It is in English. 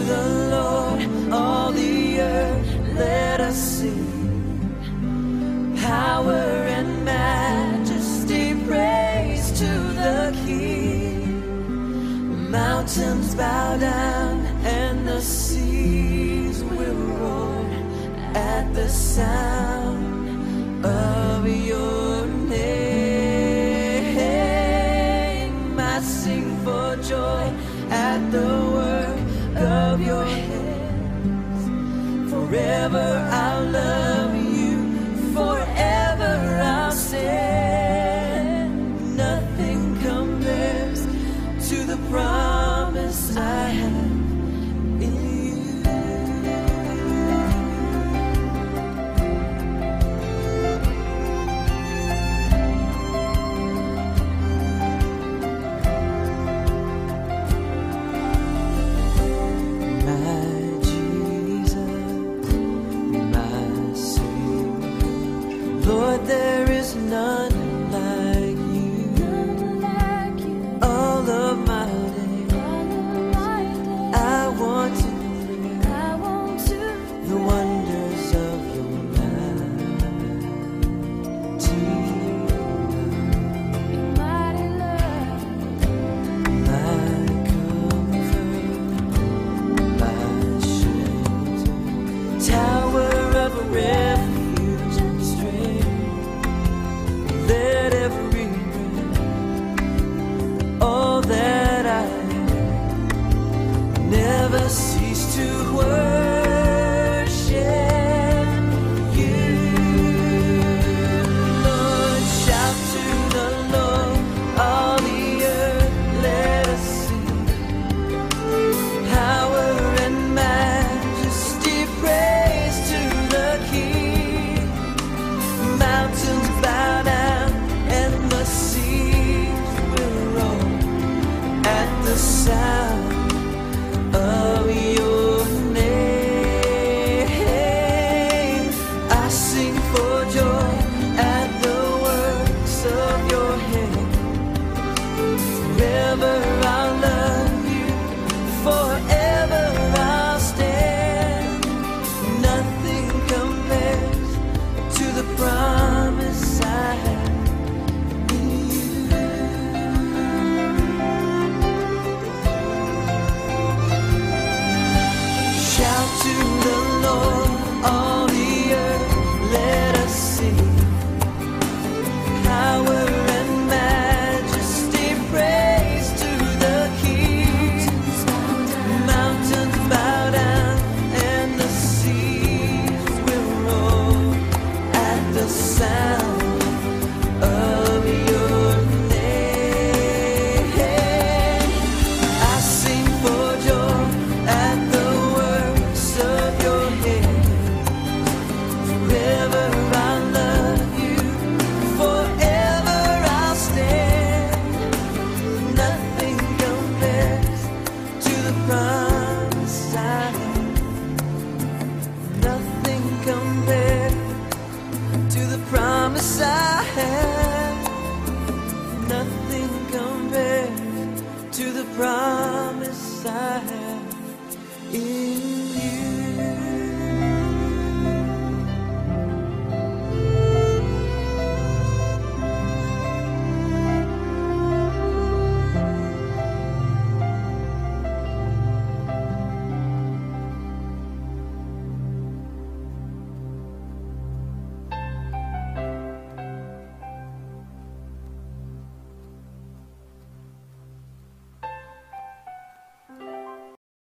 the Lord, all the earth, let us sing. Power and majesty, praise to the King. Mountains bow down and the seas will roar at the sound of your name. I sing for joy at the work of your hands. Forever I'll love you, forever I'll stand. Nothing compares to the promise I have in you. My Jesus, my Savior, Lord, there is none like you. All of my days, I want to proclaim the wonders of your mighty love. My comfort, my shelter, tower of refuge and strength. Let every breath, all that I am, never cease to worship you. Lord, shout to the Lord, all the earth, let us sing. Power and majesty, praise to the King. Mountains bow down and the seas will roll at the sound of your name. I sing for joy at the works of your hand. Forever I'll love you, forever I'll stand. Nothing compares to the promise I have in you. Shout to the Lord, all the earth, let us sing. Power and majesty, praise to the King. Mountains bow down and the seas will roar at the sound of your name. I sing for joy at the works of your hand. Forever I'll love you, forever I'll stand. Nothing compares to the promise I have. Nothing compares to the promise I have. Nothing compares to the promise I have in you.